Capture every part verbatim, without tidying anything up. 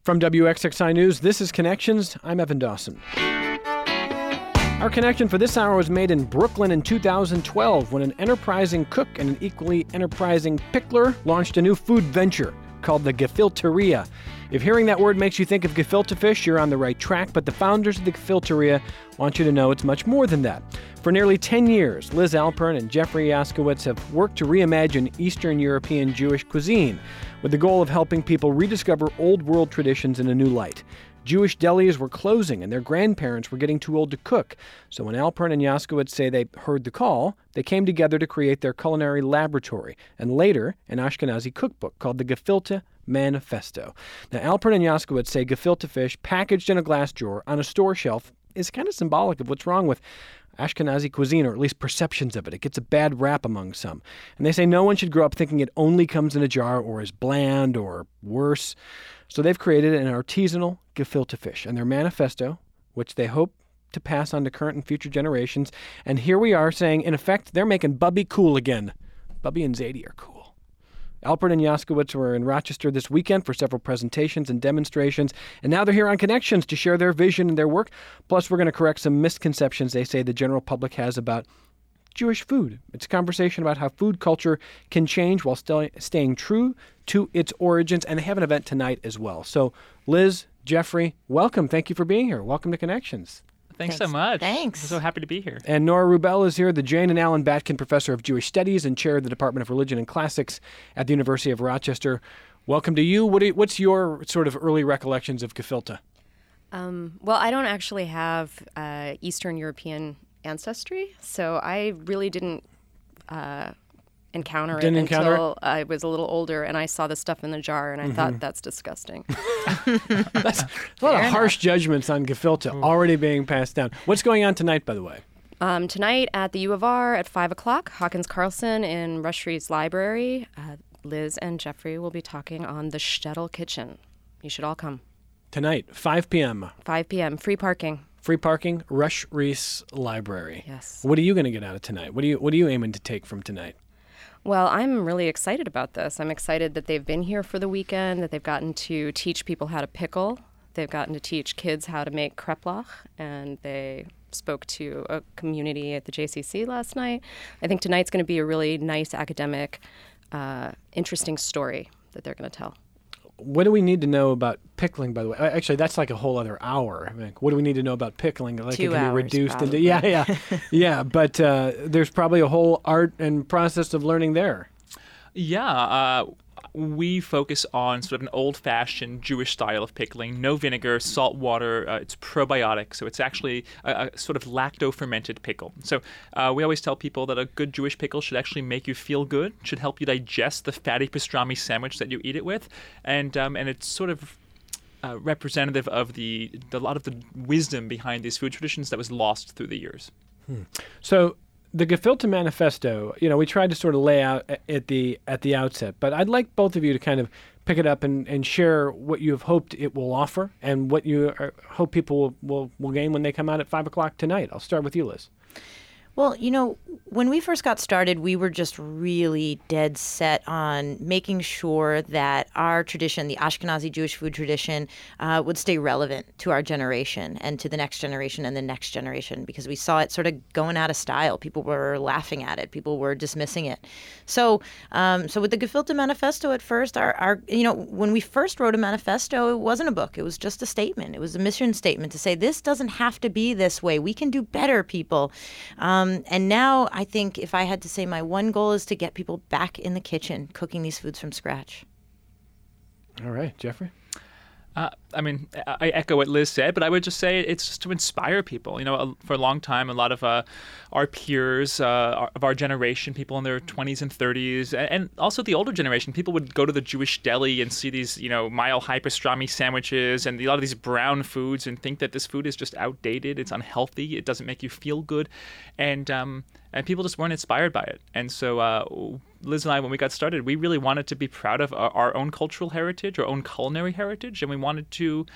From W X X I News, this is Connections. I'm Evan Dawson. Our connection for this hour was made in Brooklyn in two thousand twelve when an enterprising cook and an equally enterprising pickler launched a new food venture called the Gefilteria. If hearing that word makes you think of gefilte fish, you're on the right track, but the founders of the Gefilteria want you to know it's much more than that. For nearly ten years, Liz Alpern and Jeffrey Yaskowitz have worked to reimagine Eastern European Jewish cuisine with the goal of helping people rediscover old world traditions in a new light. Jewish delis were closing and their grandparents were getting too old to cook. So when Alpern and Yaskowitz say they heard the call, they came together to create their culinary laboratory and later an Ashkenazi cookbook called the Gefilte Manifesto. Now, Alpern and Yaskowitz say gefilte fish packaged in a glass drawer on a store shelf is kind of symbolic of what's wrong with Ashkenazi cuisine, or at least perceptions of it. It gets a bad rap among some. And they say no one should grow up thinking it only comes in a jar or is bland or worse. So they've created an artisanal gefilte fish and their manifesto, which they hope to pass on to current and future generations. And here we are saying, in effect, they're making Bubby cool again. Bubby and Zadie are cool. Alpern and Yaskowitz were in Rochester this weekend for several presentations and demonstrations, and now they're here on Connections to share their vision and their work. Plus, we're going to correct some misconceptions they say the general public has about Jewish food. It's a conversation about how food culture can change while still staying true to its origins, and they have an event tonight as well. So, Liz, Jeffrey, welcome. Thank you for being here. Welcome to Connections. Thanks, Thanks so much. Thanks. I'm so happy to be here. And Nora Rubel is here, the Jane and Alan Batkin Professor of Jewish Studies and Chair of the Department of Religion and Classics at the University of Rochester. Welcome to you. What do you, what's your sort of early recollections of gefilte? Um, well, I don't actually have uh, Eastern European ancestry, so I really didn't uh, encounter Didn't it encounter until it? I was a little older and I saw the stuff in the jar and I Mm-hmm. thought, that's disgusting. That's a lot of harsh judgments on gefilte already being passed down. What's going on tonight, by the way? Um, tonight at the U of R at five o'clock, Hawkins Carlson in Rush Reed's library, uh, Liz and Jeffrey will be talking on the Shtetl kitchen. You should all come. Tonight, five p.m. five p.m., free parking. Free parking, Rush Reese Library. Yes. What are you going to get out of tonight? What are you What are you aiming to take from tonight? Well, I'm really excited about this. I'm excited that they've been here for the weekend, that they've gotten to teach people how to pickle. They've gotten to teach kids how to make kreplach, and they spoke to a community at the J C C last night. I think tonight's going to be a really nice academic, uh, interesting story that they're going to tell. What do we need to know about pickling, by the way? Actually, that's like a whole other hour. I mean, what do we need to know about pickling? Like Two it can hours, be reduced into probably. yeah, yeah, yeah. But uh, there's probably a whole art and process of learning there. Yeah, uh, we focus on sort of an old-fashioned Jewish style of pickling. No vinegar, salt water. Uh, it's probiotic, so it's actually a, a sort of lacto-fermented pickle. So uh, we always tell people that a good Jewish pickle should actually make you feel good, should help you digest the fatty pastrami sandwich that you eat it with, and um, and it's sort of uh, representative of the, the a lot of the wisdom behind these food traditions that was lost through the years. Hmm. So the Gefilte Manifesto, you know, we tried to sort of lay out at the at the outset, but I'd like both of you to kind of pick it up and, and share what you have hoped it will offer and what you are, hope people will, will, will gain when they come out at five o'clock tonight. I'll start with you, Liz. Well, you know, when we first got started, we were just really dead set on making sure that our tradition, the Ashkenazi Jewish food tradition, uh, would stay relevant to our generation and to the next generation and the next generation, because we saw it sort of going out of style. People were laughing at it. People were dismissing it. So, um, so with the Gefilte Manifesto at first, our, our, you know, when we first wrote a manifesto, it wasn't a book. It was just a statement. It was a mission statement to say, this doesn't have to be this way. We can do better, people. Um, Um, and now I think if I had to say my one goal is to get people back in the kitchen cooking these foods from scratch. All right, Jeffrey? Uh, I mean, I echo what Liz said, but I would just say it's just to inspire people. You know, for a long time, a lot of uh, our peers uh, of our generation, people in their twenties and thirties, and also the older generation, people would go to the Jewish deli and see these, you know, mile-high pastrami sandwiches and a lot of these brown foods and think that this food is just outdated, it's unhealthy, it doesn't make you feel good, and um, and people just weren't inspired by it. And so uh, Liz and I, when we got started, we really wanted to be proud of our, our own cultural heritage, our own culinary heritage, and we wanted to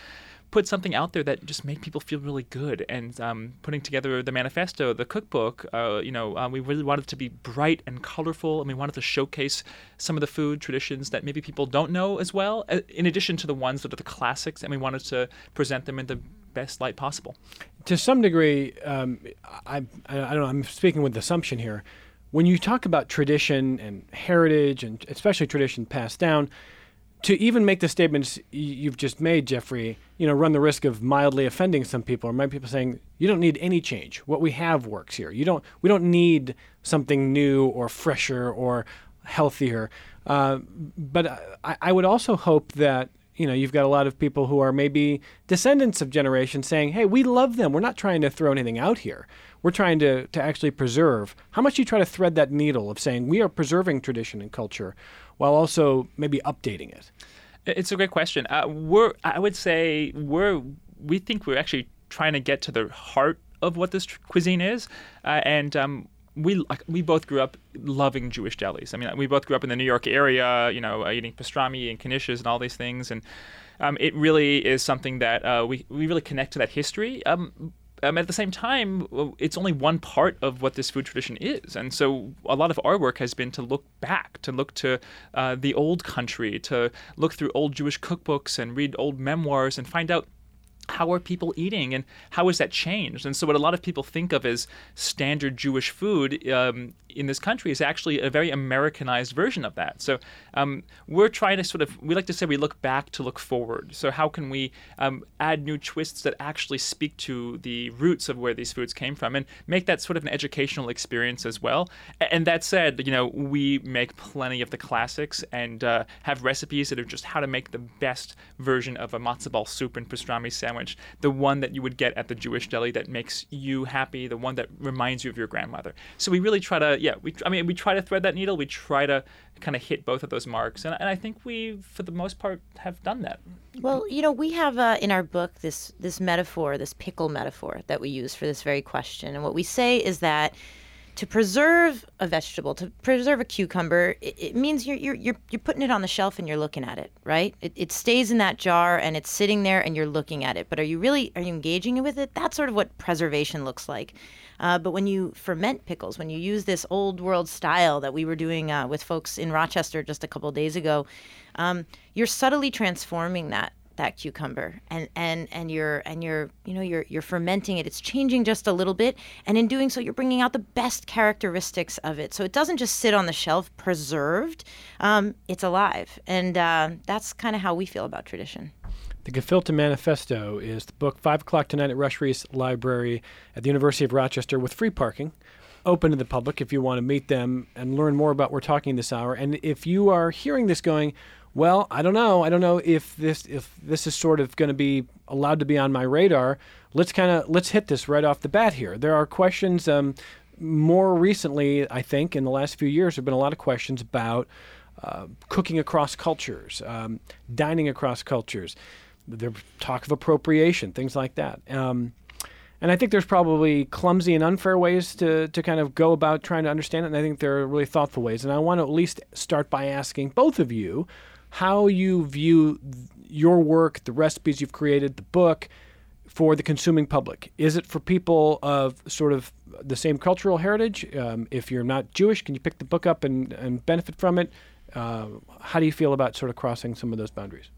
put something out there that just made people feel really good. And um, putting together the manifesto, the cookbook, uh, you know, uh, we really wanted it to be bright and colorful, and we wanted to showcase some of the food traditions that maybe people don't know as well, uh, in addition to the ones that are the classics, and we wanted to present them in the best light possible. To some degree, um, I, I don't know, I'm speaking with assumption here. When you talk about tradition and heritage, and especially tradition passed down, to even make the statements you've just made, Jeffrey, you know, run the risk of mildly offending some people, or might people saying, you don't need any change. What we have works here. You don't. We don't need something new or fresher or healthier. Uh, but I, I would also hope that, you know, you've got a lot of people who are maybe descendants of generations saying, hey, we love them. We're not trying to throw anything out here. We're trying to, to actually preserve. How much do you try to thread that needle of saying we are preserving tradition and culture while also maybe updating it? It's a great question. Uh, we're, I would say, we're, we think we're actually trying to get to the heart of what this tr- cuisine is, uh, and um, we like, we both grew up loving Jewish delis. I mean, we both grew up in the New York area, you know, uh, eating pastrami and knishes and all these things, and um, it really is something that uh, we we really connect to that history. Um, Um, at the same time, it's only one part of what this food tradition is. And so a lot of our work has been to look back, to look to uh, the old country, to look through old Jewish cookbooks and read old memoirs and find out how are people eating and how has that changed. And so what a lot of people think of as standard Jewish food um, in this country is actually a very Americanized version of that. So um, we're trying to sort of, we like to say we look back to look forward. So how can we um, add new twists that actually speak to the roots of where these foods came from and make that sort of an educational experience as well. And that said, you know, we make plenty of the classics and uh, have recipes that are just how to make the best version of a matzo ball soup and pastrami sandwich. The one that you would get at the Jewish deli that makes you happy, the one that reminds you of your grandmother. So we really try to, yeah, we, I mean, we try to thread that needle. We try to kind of hit both of those marks. And, and I think we, for the most part, have done that. Well, you know, we have uh, in our book this this metaphor, this pickle metaphor that we use for this very question. And what we say is that to preserve a vegetable, to preserve a cucumber, it, it means you're, you're you're you're putting it on the shelf and you're looking at it, right? It, it stays in that jar and it's sitting there and you're looking at it. But are you really, are you engaging with it? That's sort of what preservation looks like. Uh, but when you ferment pickles, when you use this old world style that we were doing uh, with folks in Rochester just a couple of days ago, um, you're subtly transforming that. that cucumber and, and, and you're and you're you know you're you're fermenting it. It's changing just a little bit, and in doing so you're bringing out the best characteristics of it. So it doesn't just sit on the shelf preserved, um, it's alive, and uh, that's kind of how we feel about tradition. The Gefilte Manifesto is the book, five o'clock tonight at Rush Reese Library at the University of Rochester, with free parking, open to the public if you want to meet them and learn more about what we're talking this hour. And if you are hearing this going, well, I don't know. I don't know if this if this is sort of going to be allowed to be on my radar. Let's kind of let's hit this right off the bat here. There are questions. Um, more recently, I think, in the last few years, there have been a lot of questions about uh, cooking across cultures, um, dining across cultures. There's talk of appropriation, things like that. Um, and I think there's probably clumsy and unfair ways to to kind of go about trying to understand it. And I think there are really thoughtful ways. And I want to at least start by asking both of you how you view your work, the recipes you've created, the book, for the consuming public. Is it for people of sort of the same cultural heritage? Um, if you're not Jewish, can you pick the book up and, and benefit from it? Uh, how do you feel about sort of crossing some of those boundaries?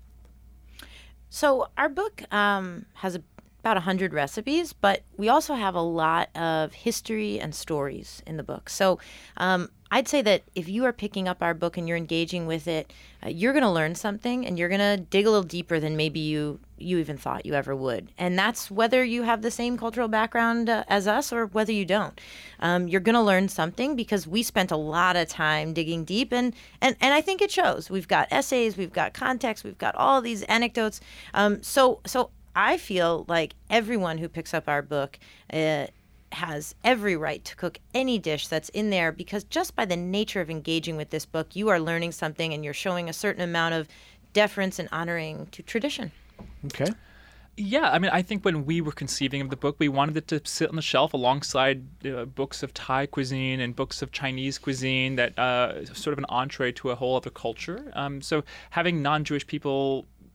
So our book um, has a about one hundred recipes, but we also have a lot of history and stories in the book. So um, I'd say that if you are picking up our book and you're engaging with it, uh, you're going to learn something and you're going to dig a little deeper than maybe you you even thought you ever would. And that's whether you have the same cultural background uh, as us or whether you don't. Um, you're going to learn something because we spent a lot of time digging deep, and, and, and I think it shows. We've got essays, we've got context, we've got all these anecdotes. Um, so so I feel like everyone who picks up our book uh, has every right to cook any dish that's in there, because just by the nature of engaging with this book, you are learning something and you're showing a certain amount of deference and honoring to tradition. Okay. Yeah, I mean, I think when we were conceiving of the book, we wanted it to sit on the shelf alongside uh, books of Thai cuisine and books of Chinese cuisine that uh, sort of an entree to a whole other culture. Um, so having non-Jewish people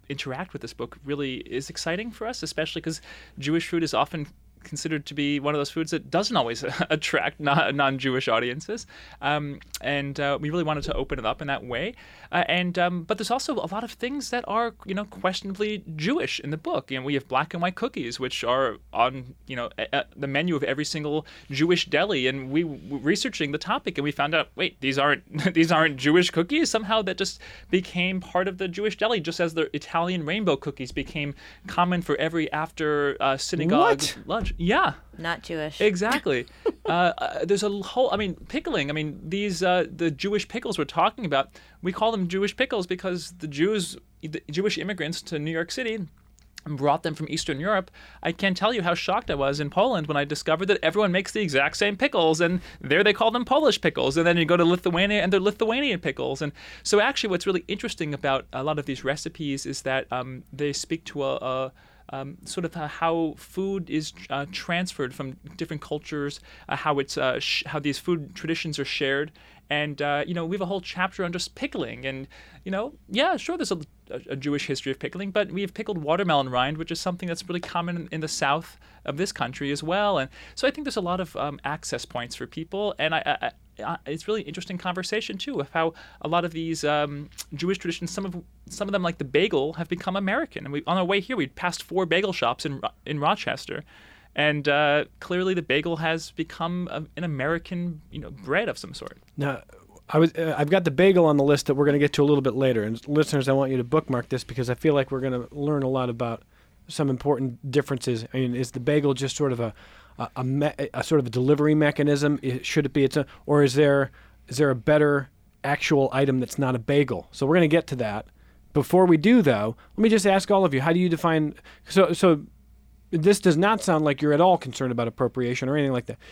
interact with this book really is exciting for us, especially because Jewish food is often considered to be one of those foods that doesn't always attract non- non-Jewish audiences, um, and uh, we really wanted to open it up in that way. Uh, and um, but there's also a lot of things that are, you know, questionably Jewish in the book. You know, we have black and white cookies, which are on, you know, a, a, the menu of every single Jewish deli. And we were researching the topic, and we found out, wait, these aren't these aren't Jewish cookies. Somehow that just became part of the Jewish deli, just as the Italian rainbow cookies became common for every after uh, synagogue What? lunch. Yeah. Not Jewish. Exactly. uh, uh, there's a whole, I mean, pickling. I mean, these, uh, the Jewish pickles we're talking about, we call them Jewish pickles because the Jews, the Jewish immigrants to New York City brought them from Eastern Europe. I can't tell you how shocked I was in Poland when I discovered that everyone makes the exact same pickles, and there they call them Polish pickles. And then you go to Lithuania and they're Lithuanian pickles. And so actually what's really interesting about a lot of these recipes is that um, they speak to a, a Um, sort of uh, how food is uh, transferred from different cultures, uh, how it's uh, sh- how these food traditions are shared, and uh, you know, we have a whole chapter on just pickling, and you know, yeah, sure, there's a, a, a Jewish history of pickling, but we have pickled watermelon rind, which is something that's really common in, in the south of this country as well, and so I think there's a lot of um, access points for people, and I. I Uh, it's really interesting conversation too of how a lot of these um, Jewish traditions, some of some of them like the bagel, have become American. And we, on our way here, we passed four bagel shops in in Rochester, and uh, clearly the bagel has become a, an American, you know, bread of some sort. Now, I was uh, I've got the bagel on the list that we're going to get to a little bit later. And listeners, I want you to bookmark this because I feel like we're going to learn a lot about some important differences. I mean, is the bagel just sort of a A, a, me- a sort of a delivery mechanism? I- Should it be its own, or is there is there a better actual item that's not a bagel? So we're going to get to that. Before we do, though, let me just ask all of you: how do you define? So, so this does not sound like you're at all concerned about appropriation or anything like that.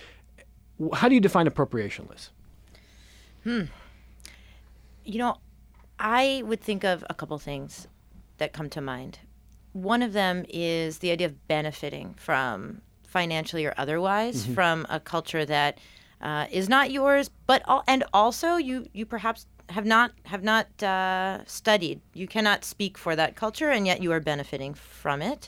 How do you define appropriation, Liz? Hmm. You know, I would think of a couple things that come to mind. One of them is the idea of benefiting from, financially or otherwise, mm-hmm. from a culture that uh, is not yours, but al- and also you you perhaps have not have not uh, studied. You cannot speak for that culture, and yet you are benefiting from it.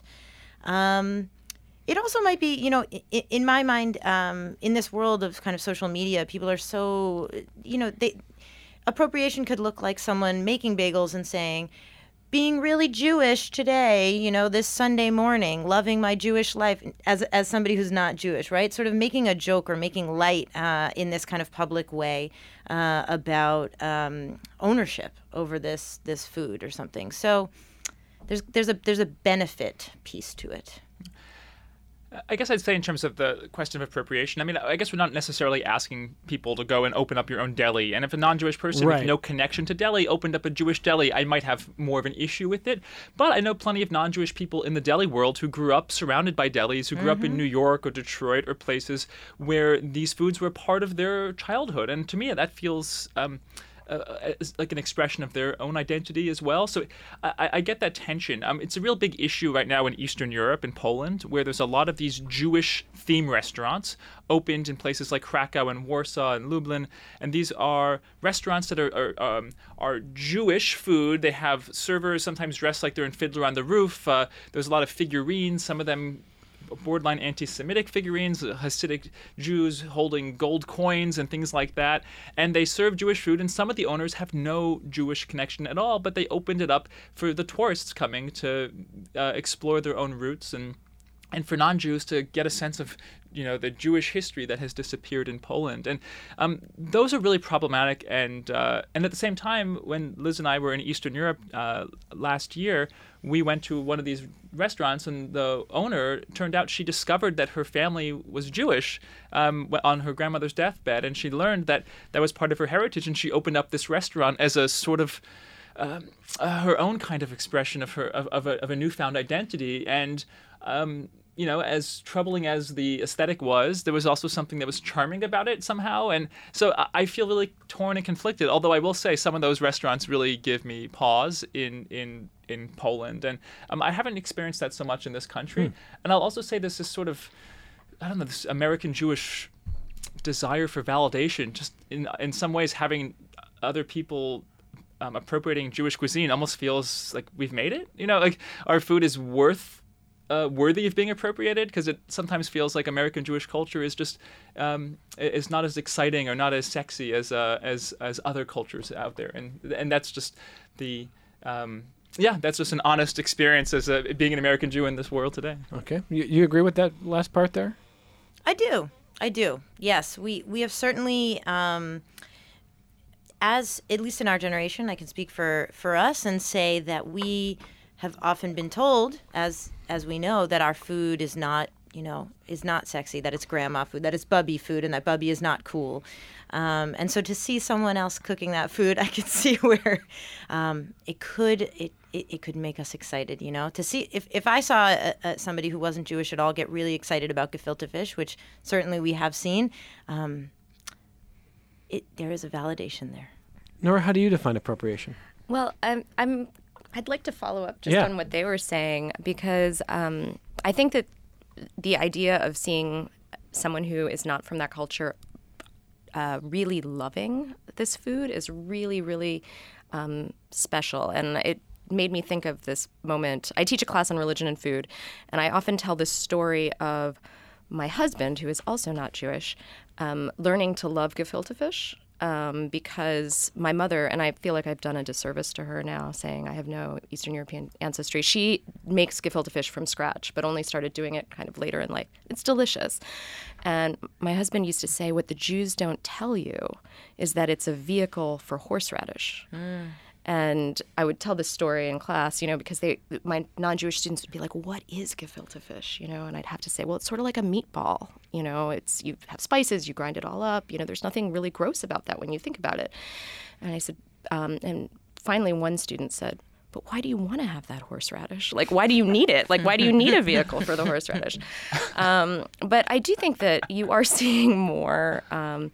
Um, it also might be, you know, in, in my mind, um, in this world of kind of social media, people are so, you know, they appropriation could look like someone making bagels and saying, being really Jewish today, you know, this Sunday morning, loving my Jewish life as as somebody who's not Jewish, right? Sort of making a joke or making light uh, in this kind of public way uh, about um, ownership over this this food or something. So there's there's a there's a benefit piece to it. I guess I'd say in terms of the question of appropriation, I mean, I guess we're not necessarily asking people to go and open up your own deli. And if a non-Jewish person right. with no connection to deli opened up a Jewish deli, I might have more of an issue with it. But I know plenty of non-Jewish people in the deli world who grew up surrounded by delis, who grew mm-hmm. up in New York or Detroit or places where these foods were part of their childhood. And to me, that feels Um, Uh, like an expression of their own identity as well. So I, I get that tension. Um, it's a real big issue right now in Eastern Europe and Poland, where there's a lot of these Jewish theme restaurants opened in places like Krakow and Warsaw and Lublin. And these are restaurants that are are, um, are Jewish food. They have servers sometimes dressed like they're in Fiddler on the Roof. Uh, there's a lot of figurines, some of them borderline anti-Semitic figurines, Hasidic Jews holding gold coins and things like that. And they serve Jewish food, and some of the owners have no Jewish connection at all, but they opened it up for the tourists coming to uh, explore their own roots and and for non-Jews to get a sense of, you know, the Jewish history that has disappeared in Poland. And um, those are really problematic. And uh, and at the same time, when Liz and I were in Eastern Europe uh, last year, we went to one of these restaurants, and the owner, turned out she discovered that her family was Jewish um, on her grandmother's deathbed, and she learned that that was part of her heritage, and she opened up this restaurant as a sort of um, uh, her own kind of expression of her of, of, a, of a newfound identity. And um, you know, as troubling as the aesthetic was, there was also something that was charming about it somehow. And so I, I feel really torn and conflicted, although I will say some of those restaurants really give me pause in in in Poland. And um, I haven't experienced that so much in this country. Mm. And I'll also say this is sort of, I don't know, this American Jewish desire for validation, just in in some ways having other people um, appropriating Jewish cuisine almost feels like we've made it. You know, like our food is worth uh, worthy of being appropriated, because it sometimes feels like American Jewish culture is just um, is not as exciting or not as sexy as uh, as as other cultures out there, and and that's just the um, yeah, that's just an honest experience as a, being an American Jew in this world today. Okay, you, you agree with that last part there? I do. I do. Yes, we we have certainly, um, as at least in our generation, I can speak for, for us and say that we have often been told, as as we know, that our food is not, you know, is not sexy, that it's grandma food, that it's bubby food, and that bubby is not cool. Um, and so to see someone else cooking that food, I could see where um, it could it, it, it could make us excited, you know. To see if, if I saw a, a, somebody who wasn't Jewish at all get really excited about gefilte fish, which certainly we have seen, um, it there is a validation there. Nora, how do you define appropriation? Well, I'm, I'm, I'd like to follow up just Yeah. on what they were saying, because um, I think that the idea of seeing someone who is not from that culture uh, really loving this food is really, really um, special. And it made me think of this moment. I teach a class on religion and food, and I often tell this story of my husband, who is also not Jewish, um, learning to love gefilte fish. Um, because my mother, and I feel like I've done a disservice to her now saying I have no Eastern European ancestry, she makes gefilte fish from scratch, but only started doing it kind of later in life. It's delicious. And my husband used to say, what the Jews don't tell you is that it's a vehicle for horseradish. Mm. And I would tell this story in class, you know, because they, my non-Jewish students would be like, what is gefilte fish? You know, and I'd have to say, well, it's sort of like a meatball. You know, it's, you have spices, you grind it all up. You know, there's nothing really gross about that when you think about it. And I said, um, and finally one student said, but why do you want to have that horseradish? Like, why do you need it? Like, why do you need a vehicle for the horseradish? Um, but I do think that you are seeing more, um,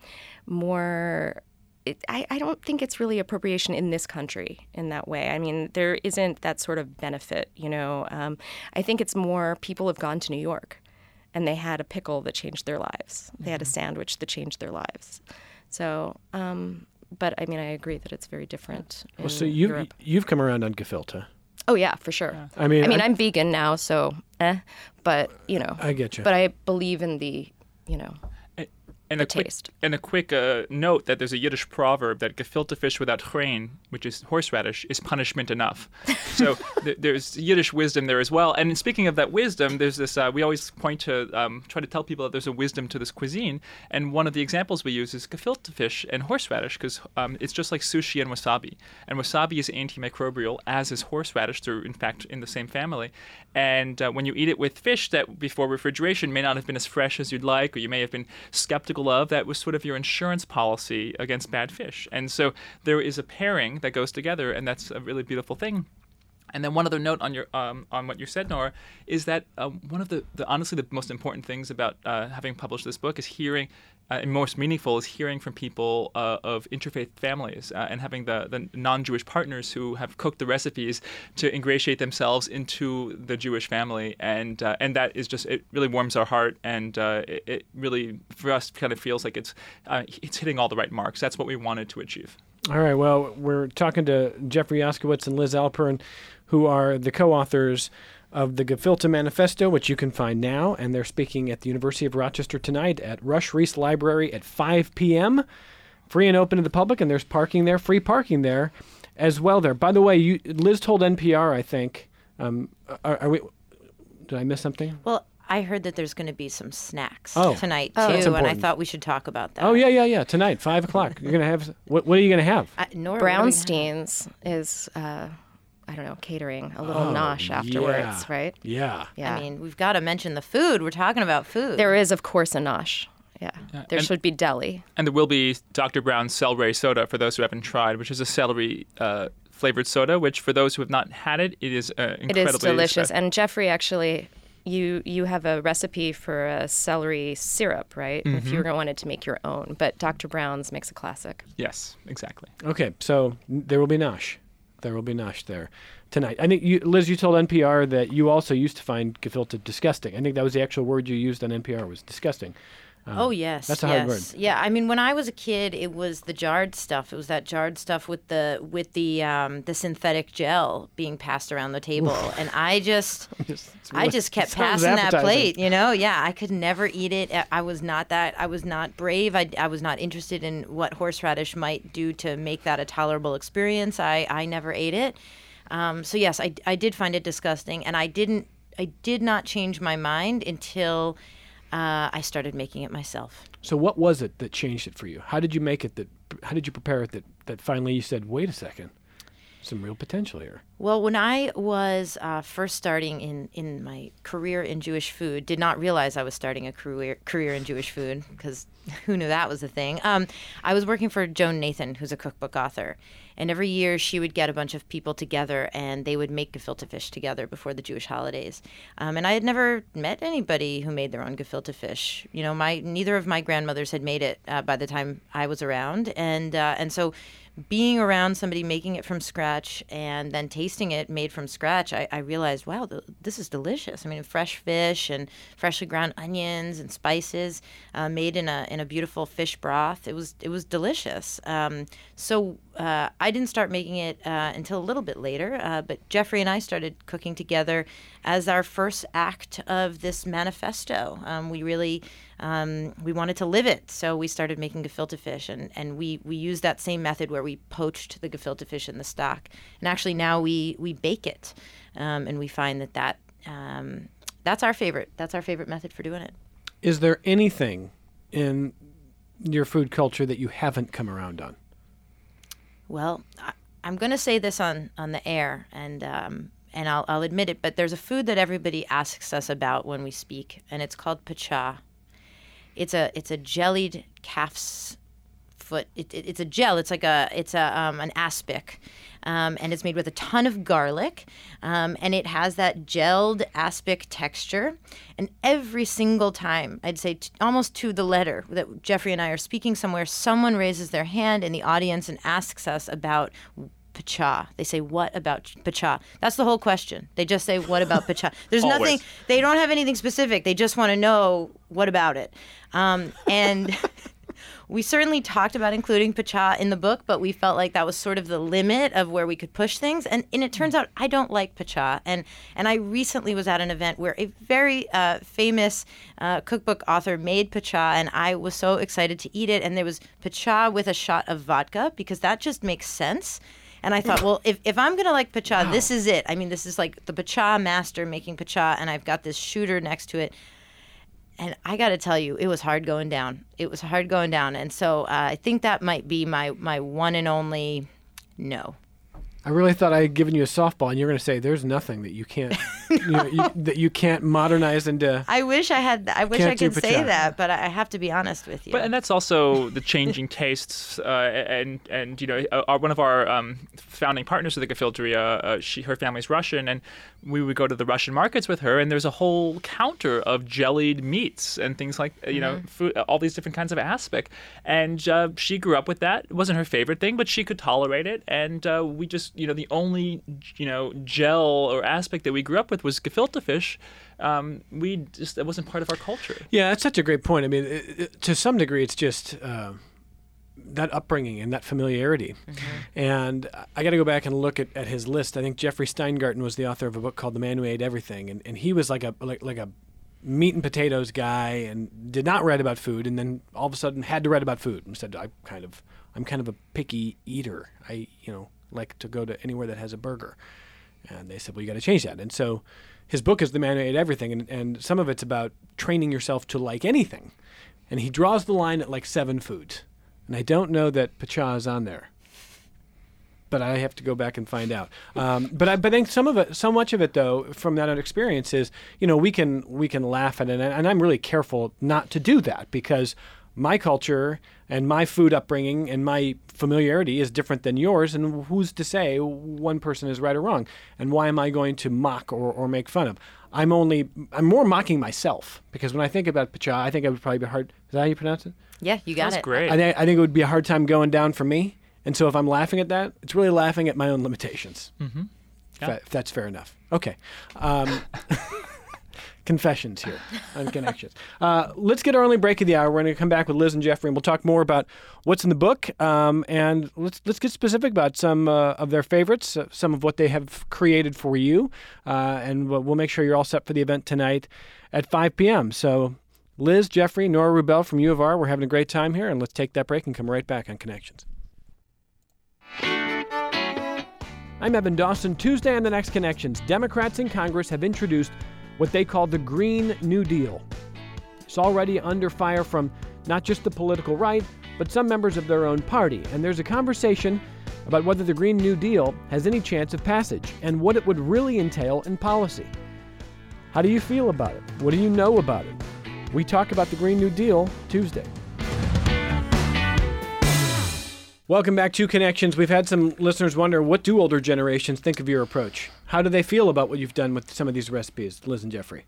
more... It, I, I don't think it's really appropriation in this country in that way. I mean, there isn't that sort of benefit, you know. Um, I think it's more people have gone to New York and they had a pickle that changed their lives. They had a sandwich that changed their lives. So, um, but I mean, I agree that it's very different in Well, so you Europe. you've come around on gefilte. Oh, yeah, for sure. Yeah. I mean, I mean, I, I'm vegan now, so eh. But, you know. I get you. But I believe in the, you know. And The a quick, taste. and a quick uh, note that there's a Yiddish proverb that gefilte fish without chrein, which is horseradish, is punishment enough. So th- there's Yiddish wisdom there as well. And speaking of that wisdom, there's this, uh, we always point to, um, try to tell people that there's a wisdom to this cuisine. And one of the examples we use is gefilte fish and horseradish, because um, it's just like sushi and wasabi. And wasabi is antimicrobial, as is horseradish. They're, in fact, in the same family. And uh, when you eat it with fish that before refrigeration may not have been as fresh as you'd like, or you may have been skeptical of, that was sort of your insurance policy against bad fish. And so there is a pairing that goes together, and that's a really beautiful thing. And then one other note on your um, on what you said, Nora, is that uh, one of the, the honestly the most important things about uh, having published this book is hearing, uh, and most meaningful is hearing from people uh, of interfaith families uh, and having the, the non-Jewish partners who have cooked the recipes to ingratiate themselves into the Jewish family, and uh, and that is just, it really warms our heart, and uh, it, it really for us kind of feels like it's uh, it's hitting all the right marks. That's what we wanted to achieve. All right, well, we're talking to Jeffrey Yaskowitz and Liz Alpern, who are the co-authors of the Gefilte Manifesto, which you can find now, and they're speaking at the University of Rochester tonight at Rush Reese Library at five p.m., free and open to the public, and there's parking there, free parking there as well there. By the way, you, Liz told N P R, I think, um, are, are we, did I miss something? Well, I heard that there's going to be some snacks Oh. tonight, too, Oh. That's and I important. thought we should talk about that. Oh, yeah, yeah, yeah, tonight, five o'clock. You're going to have, what, what are you going to have? I, Nora, what are we gonna have? Brownstein's is, uh, I don't know, catering, a little Oh, nosh afterwards, yeah. right? Yeah. Yeah. I mean, we've got to mention the food. We're talking about food. There is, of course, a nosh. Yeah. There and- should be deli. And there will be Doctor Brown's celery soda for those who haven't tried, which is a celery uh, flavored soda, which for those who have not had it, it is uh, incredibly It is delicious. spe- And Jeffrey, actually, you you have a recipe for a celery syrup, right? If you wanted to make your own. But Doctor Brown's makes a classic. Yes, exactly. Okay, so there will be nosh. There will be nosh there tonight. I think, you, Liz, you told N P R that you also used to find gefilte disgusting. I think that was the actual word you used on N P R, was disgusting. Uh, Oh yes, That's a yes. hard word. Yeah, I mean, when I was a kid, it was the jarred stuff. It was that jarred stuff with the with the um, the synthetic gel being passed around the table, and I just, Just- it's I really- just kept sounds passing that appetizing. plate. You know, yeah, I could never eat it. I- I was not that. I was not brave. I, I was not interested in what horseradish might do to make that a tolerable experience. I I never ate it. Um, so yes, I I did find it disgusting, and I didn't. I did not change my mind until. Uh, I started making it myself. So what was it that changed it for you? How did you make it that, how did you prepare it that, that finally you said, wait a second, some real potential here? Well, when I was uh, first starting in, in my career in Jewish food, did not realize I was starting a career career in Jewish food, because who knew that was a thing. Um, I was working for Joan Nathan, who's a cookbook author. And every year she would get a bunch of people together and they would make gefilte fish together before the Jewish holidays. Um, and I had never met anybody who made their own gefilte fish. You know, my neither of my grandmothers had made it uh, by the time I was around. And uh, and so being around somebody making it from scratch and then tasting it made from scratch, I, I realized, wow, th- this is delicious. I mean, fresh fish and freshly ground onions and spices uh, made in a in a beautiful fish broth. It was it was delicious. Um, so uh, I didn't start making it uh, until a little bit later, uh, but Jeffrey and I started cooking together as our first act of this manifesto. Um, we really um, we wanted to live it, so we started making gefilte fish, and, and we, we used that same method where we poached the gefilte fish in the stock, and actually now we we bake it, um, and we find that that um, that's our favorite. That's our favorite method for doing it. Is there anything in your food culture that you haven't come around on? Well, I, I'm going to say this on, on the air, and um, and I'll, I'll admit it, but there's a food that everybody asks us about when we speak, and it's called pacha. It's a it's a jellied calf's foot. It, it, it's a gel. It's like a it's a um, an aspic, um, and it's made with a ton of garlic, um, and it has that gelled aspic texture. And every single time, I'd say t- almost to the letter, that Jeffrey and I are speaking somewhere, someone raises their hand in the audience and asks us about pacha. They say, what about pacha? That's the whole question. They just say, what about pacha? There's Always. nothing, they don't have anything specific. They just want to know, what about it? Um, and we certainly talked about including pacha in the book, but we felt like that was sort of the limit of where we could push things. And, and it turns out I don't like pacha. And, and I recently was at an event where a very uh, famous uh, cookbook author made pacha, and I was so excited to eat it. And there was pacha with a shot of vodka, because that just makes sense. And I thought, well, if, if I'm going to like pacha, this is it. I mean, this is like the pacha master making pacha, and I've got this shooter next to it. And I got to tell you, it was hard going down. It was hard going down. And so uh, I think that might be my, my one and only no. I really thought I had given you a softball, and you're going to say there's nothing that you can't you know, you, that you can't modernize into. I wish I had. I wish Can't I do could say pacha. that, but I have to be honest with you. But and that's also the changing tastes, uh, and and you know, uh, one of our um, founding partners of the Gefilteria, uh, she her family's Russian, and we would go to the Russian markets with her, and there's a whole counter of jellied meats and things like you know, Mm-hmm. food, all these different kinds of aspic, and uh, she grew up with that. It wasn't her favorite thing, but she could tolerate it, and uh, we just you know the only you know gel or aspic that we grew up with was gefilte fish. Um, we just it wasn't part of our culture. Yeah, that's such a great point. I mean, it, it, to some degree, it's just uh, that upbringing and that familiarity. Mm-hmm. And I got to go back and look at, at his list. I think Jeffrey Steingarten was the author of a book called The Man Who Ate Everything, and, and he was like a like like a meat and potatoes guy and did not write about food, and then all of a sudden had to write about food and said, I kind of I'm kind of a picky eater. I you know like to go to anywhere that has a burger. And they said, well, you got to change that. And so his book is The Man Who Ate Everything, and, and some of it's about training yourself to like anything. And he draws the line at like seven foods. And I don't know that pacha is on there. But I have to go back and find out. Um, but I, but I think some of it, so much of it, though, from that experience is, you know, we can we can laugh at it, and, and I'm really careful not to do that, because my culture and my food upbringing and my familiarity is different than yours, and who's to say one person is right or wrong? And why am I going to mock or, or make fun of? I'm only I'm more mocking myself, because when I think about pacha, I think it would probably be hard. Is that how you pronounce it? yeah, you got That's it. great. I think I think it would be a hard time going down for me. And so if I'm laughing at that, it's really laughing at my own limitations. Mm-hmm. If, Yeah. that- if that's fair enough. Okay. Um, confessions here on Connections. Uh, let's get our only break of the hour. We're going to come back with Liz and Jeffrey, and we'll talk more about what's in the book. Um, and let's let's get specific about some uh, of their favorites, uh, some of what they have created for you. Uh, and we'll, we'll make sure you're all set for the event tonight at five p.m. So Liz, Jeffrey, Nora Rubel from U of R, we're having a great time here. And let's take that break and come right back on Connections. I'm Evan Dawson. Tuesday on the next Connections, Democrats in Congress have introduced what they call the Green New Deal. It's already under fire from not just the political right, but some members of their own party. And there's a conversation about whether the Green New Deal has any chance of passage and what it would really entail in policy. How do you feel about it? What do you know about it? We talk about the Green New Deal Tuesday. Welcome back to Connections. We've had some listeners wonder, what do older generations think of your approach? How do they feel about what you've done with some of these recipes, Liz and Jeffrey?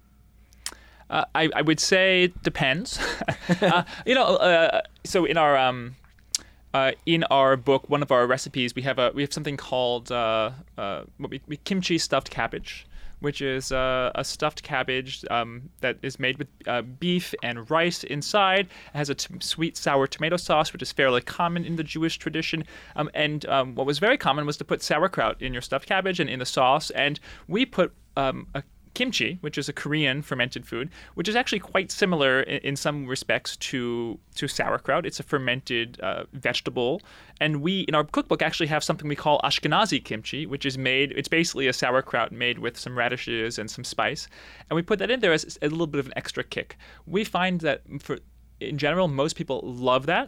Uh, I, I would say it depends. uh, you know, uh, so in our um, uh, in our book, one of our recipes, we have a we have something called uh, uh, what we, we kimchi stuffed cabbage, which is uh, a stuffed cabbage um, that is made with uh, beef and rice inside. It has a t- sweet sour tomato sauce, which is fairly common in the Jewish tradition. Um, and um, what was very common was to put sauerkraut in your stuffed cabbage and in the sauce. And we put um, a kimchi, which is a Korean fermented food, which is actually quite similar in, in some respects to to sauerkraut. It's a fermented uh, vegetable. And we, in our cookbook, actually have something we call Ashkenazi kimchi, which is made, it's basically a sauerkraut made with some radishes and some spice. And we put that in there as a little bit of an extra kick. We find that, for in general, most people love that.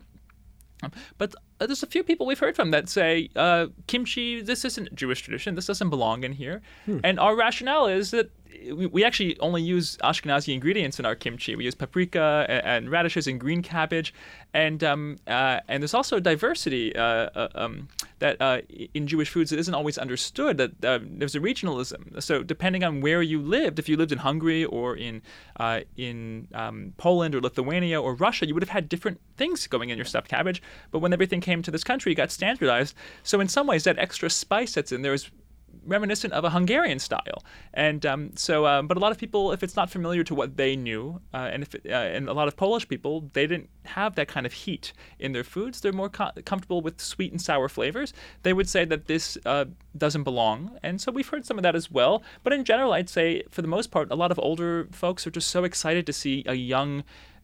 But there's a few people we've heard from that say, uh, kimchi, this isn't Jewish tradition. This doesn't belong in here. Hmm. And our rationale is that we, we actually only use Ashkenazi ingredients in our kimchi. We use paprika and, and radishes and green cabbage. And um, uh, and there's also a diversity uh, uh, um, that uh, in Jewish foods that isn't always understood, that uh, there's a regionalism. So depending on where you lived, if you lived in Hungary or in uh, in um, Poland or Lithuania or Russia, you would have had different things going in your stuffed cabbage. But when everything came to this country, it got standardized. So in some ways, that extra spice that's in there is reminiscent of a Hungarian style. And um, so, um, but a lot of people, if it's not familiar to what they knew, uh, and if it, uh, and a lot of Polish people, they didn't have that kind of heat in their foods. They're more co- comfortable with sweet and sour flavors. They would say that this uh, doesn't belong. And so we've heard some of that as well. But in general, I'd say for the most part, a lot of older folks are just so excited to see a young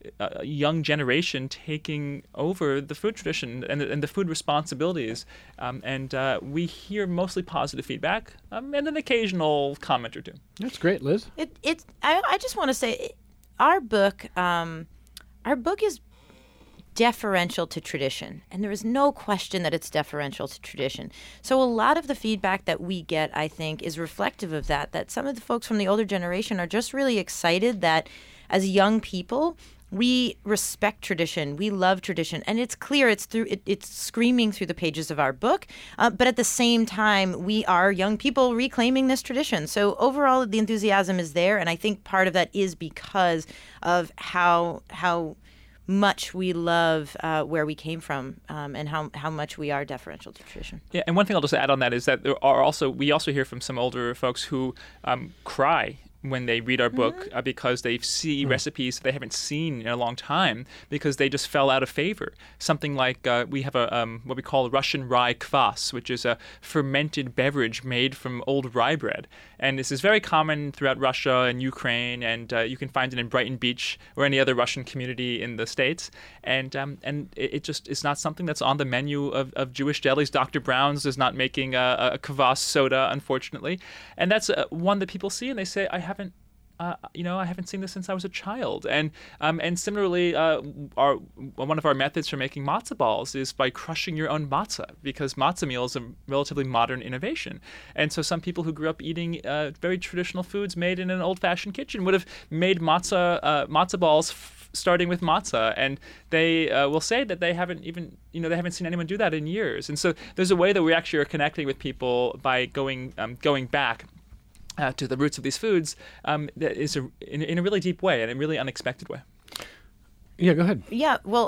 a young generation taking over the food tradition and the, and the food responsibilities. Um, and uh, we hear mostly positive feedback um, and an occasional comment or two. That's great, Liz. It, it, I, I just want to say, our book, um, our book is deferential to tradition, and there is no question that it's deferential to tradition. So a lot of the feedback that we get, I think, is reflective of that, that some of the folks from the older generation are just really excited that as young people, we respect tradition. We love tradition, and it's clear. It's through. It, it's screaming through the pages of our book. Uh, but at the same time, we are young people reclaiming this tradition. So overall, the enthusiasm is there, and I think part of that is because of how how much we love uh, where we came from, um, and how how much we are deferential to tradition. Yeah, and one thing I'll just add on that is that there are also we also hear from some older folks who um, cry when they read our book mm-hmm. uh, because they see mm-hmm. recipes they haven't seen in a long time because they just fell out of favor. Something like uh, we have a um, what we call Russian rye kvass, which is a fermented beverage made from old rye bread. And this is very common throughout Russia and Ukraine, and uh, you can find it in Brighton Beach or any other Russian community in the States. And um, and it, it just is not something that's on the menu of, of Jewish delis. Doctor Brown's is not making a, a kvass soda, unfortunately. And that's uh, one that people see and they say, I have haven't, uh, you know, I haven't seen this since I was a child. And um, and similarly, uh, our one of our methods for making matzah balls is by crushing your own matzah, because matzah meal is a relatively modern innovation. And so some people who grew up eating uh, very traditional foods made in an old-fashioned kitchen would have made matzah uh, matzah balls f- starting with matzah, and they uh, will say that they haven't even, you know, they haven't seen anyone do that in years. And so there's a way that we actually are connecting with people by going um, going back Uh, to the roots of these foods um, that is a, in, in a really deep way and in a really unexpected way. Yeah, go ahead. Yeah, well,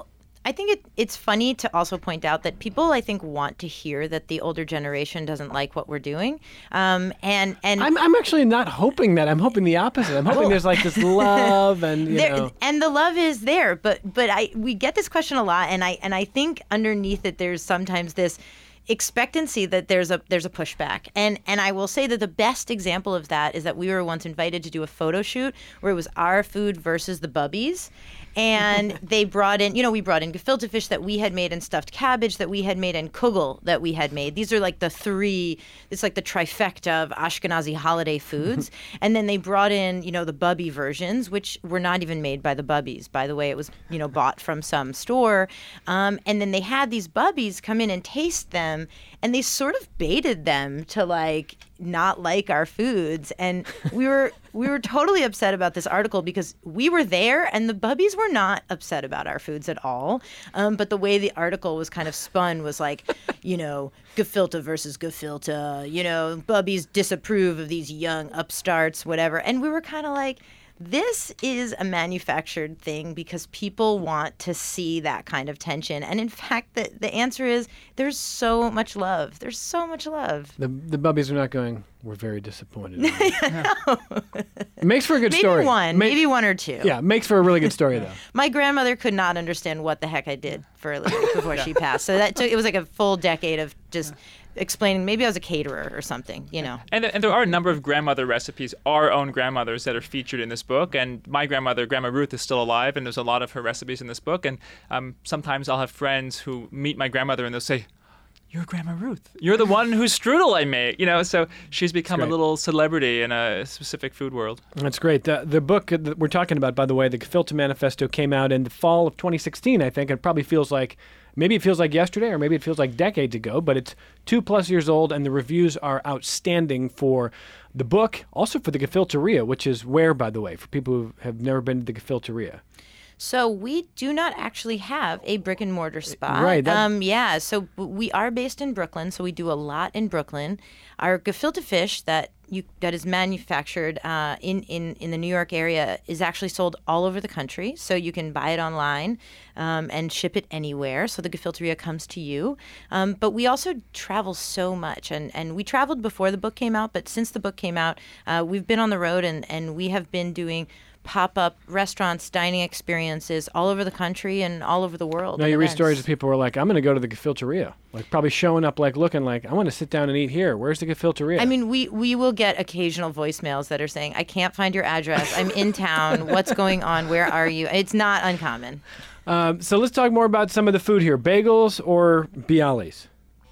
I think it, it's funny to also point out that people, I think, want to hear that the older generation doesn't like what we're doing. Um, and and I'm, I'm actually not hoping that. I'm hoping the opposite. I'm hoping Well- there's like this love and, you there, know. and the love is there, but but I we get this question a lot, and I and I think underneath it there's sometimes this expectancy that there's a there's a pushback. And and I will say that the best example of that is that we were once invited to do a photo shoot where it was our food versus the Bubbies. And they brought in, you know, we brought in gefilte fish that we had made and stuffed cabbage that we had made and kugel that we had made. These are like the three, it's like the trifecta of Ashkenazi holiday foods. And then they brought in, you know, the Bubby versions, which were not even made by the Bubbies. By the way, it was, you know, bought from some store. Um, and then they had these Bubbies come in and taste them. And they sort of baited them to like not like our foods. And we were we were totally upset about this article because we were there and the Bubbies were not upset about our foods at all. Um, but the way the article was kind of spun was like, you know, gefilte versus gefilte, you know, Bubbies disapprove of these young upstarts, whatever. And we were kind of like, this is a manufactured thing because people want to see that kind of tension. And in fact, the, the answer is there's so much love. There's so much love. The the Bubbies are not going, we're very disappointed. It makes for a good Maybe story. one, Ma- maybe one or two. Yeah, makes for a really good story, though. My grandmother could not understand what the heck I did for a living before she passed. So that took, it was like a full decade of just explaining. Maybe I was a caterer or something, you know. And, and there are a number of grandmother recipes, our own grandmothers, that are featured in this book. And my grandmother, Grandma Ruth, is still alive, and there's a lot of her recipes in this book. And um, sometimes I'll have friends who meet my grandmother, and they'll say, "You're Grandma Ruth. You're the one whose strudel I made." You know, so she's become a great. little celebrity in a specific food world. That's great. The, the book that we're talking about, by the way, the Gefilte Manifesto, came out in the fall of twenty sixteen, I think. It probably feels like, maybe it feels like yesterday, or maybe it feels like decades ago, but it's two plus years old, and the reviews are outstanding for the book, also for the Gefilteria, which is where, by the way, for people who have never been to the Gefilteria. So we do not actually have a brick and mortar spot. Right, that- Um, yeah. So we are based in Brooklyn. So we do a lot in Brooklyn. Our gefilte fish that you that is manufactured uh, in, in in the New York area is actually sold all over the country. So you can buy it online um, and ship it anywhere. So the Gefilteria comes to you. Um, but we also travel so much, and and we traveled before the book came out. But since the book came out, uh, we've been on the road, and and we have been doing pop-up restaurants, dining experiences all over the country and all over the world. Now and you read events. stories of people who are like, I'm going to go to the Gefilteria. Like probably showing up like looking like, I want to sit down and eat here. Where's the Gefilteria? I mean, we, we will get occasional voicemails that are saying, I can't find your address. I'm in town. What's going on? Where are you? It's not uncommon. Um, so let's talk more about some of the food here. Bagels or bialys?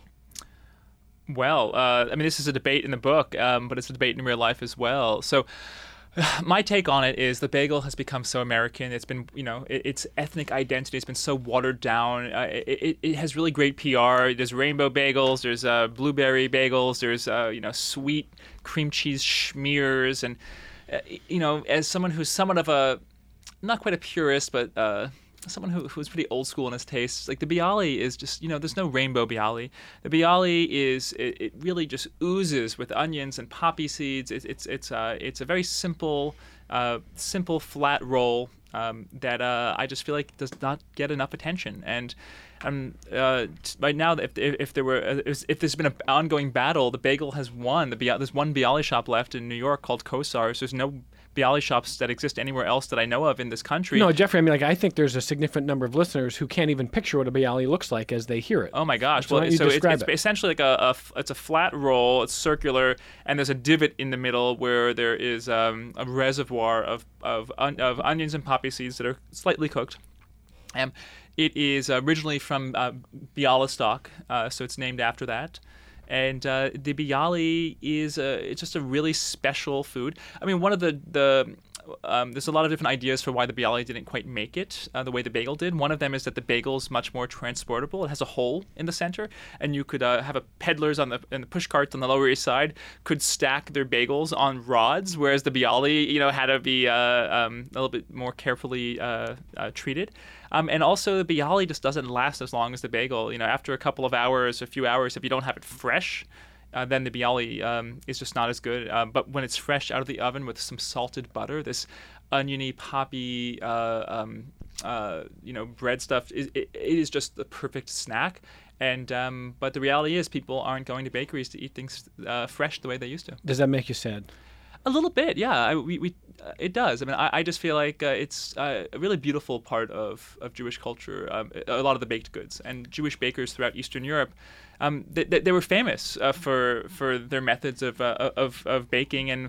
Well, uh, I mean, this is a debate in the book, um, but it's a debate in real life as well. So my take on it is the bagel has become so American. It's been, you know, it, its ethnic identity has been so watered down. Uh, it, it, it has really great P R. There's rainbow bagels. There's uh, blueberry bagels. There's, uh, you know, sweet cream cheese schmears. And, uh, you know, as someone who's somewhat of a, not quite a purist, but uh, someone who who's pretty old school in his tastes, like the bialy is just, you know, there's no rainbow bialy. The bialy is, it, it really just oozes with onions and poppy seeds. It, it's it's uh, it's a very simple, uh, simple flat roll um, that uh, I just feel like does not get enough attention. And um, uh, t- right now, if, if if there were uh, if there's been an ongoing battle, the bagel has won. The Bia- there's one bialy shop left in New York called Kosar's. There's no bialy shops that exist anywhere else that I know of in this country. No, Jeffrey, I mean, like, I think there's a significant number of listeners who can't even picture what a bialy looks like as they hear it. Oh my gosh! So why Well, don't you so it's, describe it's it? essentially like a, a f- it's a flat roll. It's circular, and there's a divot in the middle where there is um, a reservoir of of, on, of onions and poppy seeds that are slightly cooked. Um, it is originally from uh, Bialystok, uh, so it's named after that. And uh, the bialy is a, it's just a really special food. I mean, one of the the um, there's a lot of different ideas for why the bialy didn't quite make it uh, the way the bagel did. One of them is that the bagel is much more transportable. It has a hole in the center, and you could uh, have a peddlers on the and the push carts on the Lower East Side could stack their bagels on rods, whereas the bialy, you know, had to be uh, um, a little bit more carefully uh, uh, treated. Um, and also, the bialy just doesn't last as long as the bagel. You know, after a couple of hours, a few hours, if you don't have it fresh, uh, then the bialy um, is just not as good. Uh, but when it's fresh out of the oven with some salted butter, this oniony, poppy, uh, um, uh, you know, bread stuff, it, it, it is just the perfect snack. And um, but the reality is, people aren't going to bakeries to eat things uh, fresh the way they used to. Does that make you sad? A little bit, yeah. I, we, we uh, it does. I mean, I, I just feel like uh, it's uh, a really beautiful part of, of Jewish culture. Um, a lot of the baked goods and Jewish bakers throughout Eastern Europe, um, they, they, they were famous uh, for for their methods of uh, of of baking. And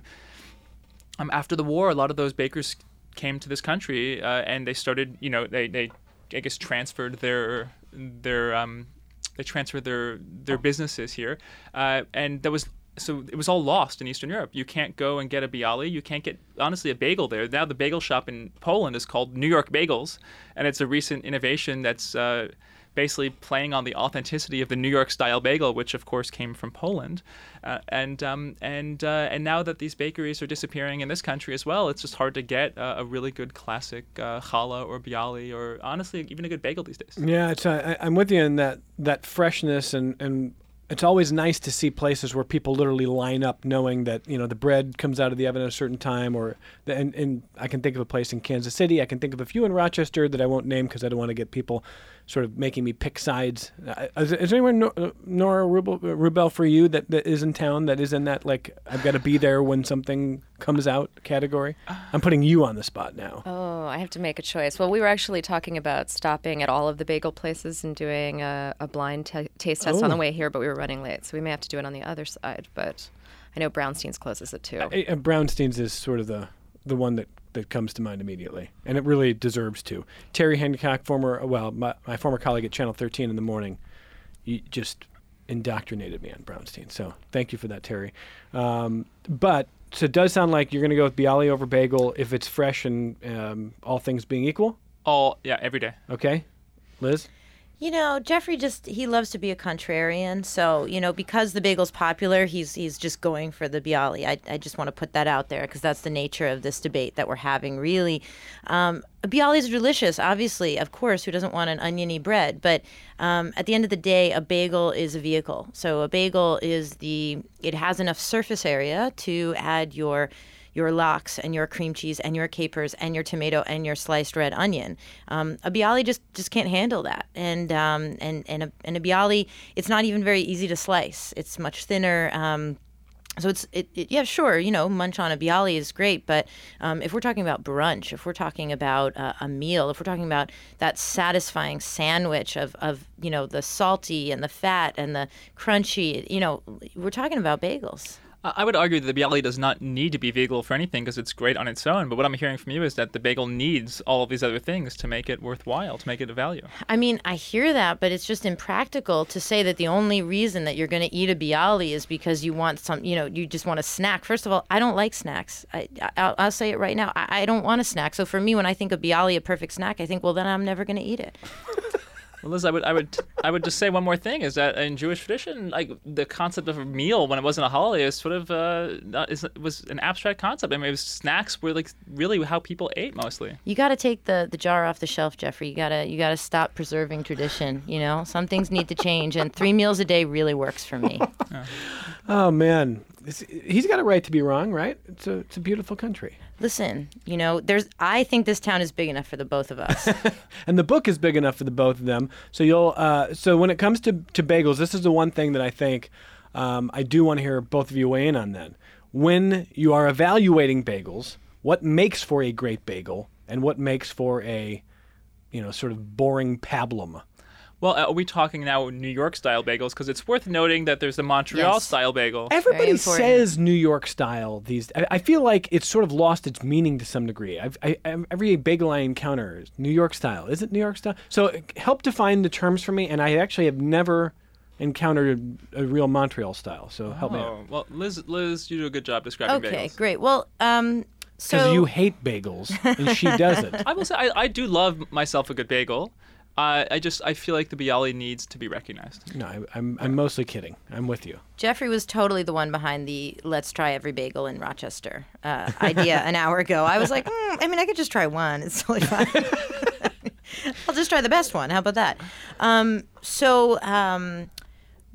um, after the war, a lot of those bakers came to this country uh, and they started. You know, they, they I guess transferred their their um, they transferred their their businesses here, uh, and there was. So it was all lost in Eastern Europe. You can't go and get a bialy. You can't get, honestly, a bagel there. Now the bagel shop in Poland is called New York Bagels, and it's a recent innovation that's uh, basically playing on the authenticity of the New York-style bagel, which, of course, came from Poland. Uh, and um, and uh, and now that these bakeries are disappearing in this country as well, it's just hard to get uh, a really good classic uh, challah or bialy or, honestly, even a good bagel these days. Yeah, it's, uh, I, I'm with you in that, that freshness and... and it's always nice to see places where people literally line up knowing that, you know, the bread comes out of the oven at a certain time. Or the, and, and I can think of a place in Kansas City. I can think of a few in Rochester that I won't name because I don't want to get people sort of making me pick sides. Uh, is, is there anyone, Nora Rubel, Rubel, for you that, that is in town that is in that, like, I've got to be there when something comes out category? I'm putting you on the spot now. Oh, I have to make a choice. Well, we were actually talking about stopping at all of the bagel places and doing a, a blind t- taste test Oh. on the way here, but we were running late, so we may have to do it on the other side. But I know Brownstein's closes at two. Uh, uh, Brownstein's is sort of the, the one that, that comes to mind immediately, and it really deserves to. Terry Hancock, former, well, my, my former colleague at Channel thirteen in the morning, you just indoctrinated me on Brownstein. So thank you for that, Terry. Um, but so it does sound like you're going to go with bialy over bagel if it's fresh and um, all things being equal. All, yeah, every day. Okay, Liz. You know, Jeffrey just, he loves to be a contrarian. So, you know, because the bagel's popular, he's he's just going for the bialy. I, I just want to put that out there because that's the nature of this debate that we're having, really. Um, bialys are delicious, obviously, of course. Who doesn't want an oniony bread? But um, at the end of the day, a bagel is a vehicle. So a bagel is the, it has enough surface area to add your your lox and your cream cheese and your capers and your tomato and your sliced red onion. Um, a bialy just, just can't handle that. And um, and and a, and a bialy, it's not even very easy to slice. It's much thinner. Um, so it's it, it yeah sure you know munch on a bialy is great, but um, if we're talking about brunch, if we're talking about uh, a meal, if we're talking about that satisfying sandwich of of you know the salty and the fat and the crunchy, you know we're talking about bagels. I would argue that the bialy does not need to be vegan for anything because it's great on its own. But what I'm hearing from you is that the bagel needs all of these other things to make it worthwhile, to make it a value. I mean, I hear that, but it's just impractical to say that the only reason that you're going to eat a bialy is because you want some, you know, you just want a snack. First of all, I don't like snacks. I, I'll, I'll say it right now. I, I don't want a snack. So for me, when I think of bialy, a perfect snack, I think, well, then I'm never going to eat it. Well, Liz, I would, I would, I would just say one more thing: is that in Jewish tradition, like the concept of a meal when it wasn't a holiday is sort of uh, not, is, was an abstract concept. I mean, it was, snacks were like really how people ate mostly. You got to take the, the jar off the shelf, Jeffrey. You gotta you gotta stop preserving tradition. You know, some things need to change, and three meals a day really works for me. Yeah. Oh man, it's, he's got a right to be wrong, right? It's a it's a beautiful country. Listen, you know, there's. I think this town is big enough for the both of us. And the book is big enough for the both of them. So you'll. Uh, so when it comes to, to bagels, this is the one thing that I think um, I do want to hear both of you weigh in on. Then, when you are evaluating bagels, what makes for a great bagel, and what makes for a, you know, sort of boring pablum? Well, are we talking now New York-style bagels? Because it's worth noting that there's the Montreal-style bagel. Everybody important. says New York style. These, I, I feel like it's sort of lost its meaning to some degree. I've, I, every bagel I encounter is New York style. Is it New York style? So help define the terms for me. And I actually have never encountered a real Montreal style. So help me out. Oh, well, Liz, Liz, you do a good job describing Okay, bagels. great. Well, um, Because so you hate bagels and she doesn't. I will say I, I do love myself a good bagel. Uh, I just I feel like the bialy needs to be recognized. No, I, I'm I'm mostly kidding. I'm with you. Jeffrey was totally the one behind the "let's try every bagel in Rochester" uh, idea an hour ago. I was like, mm, I mean, I could just try one. It's totally fine. I'll just try the best one. How about that? Um, so um,